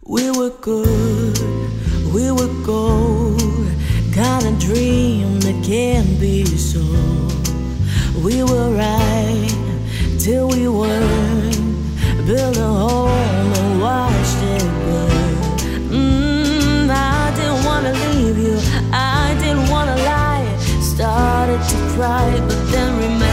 We were good, we were gold, kind of dream that can't be sold. We were right till we weren't, built a home and watched it burn. I didn't wanna leave you, I didn't wanna lie, started to cry, but then remember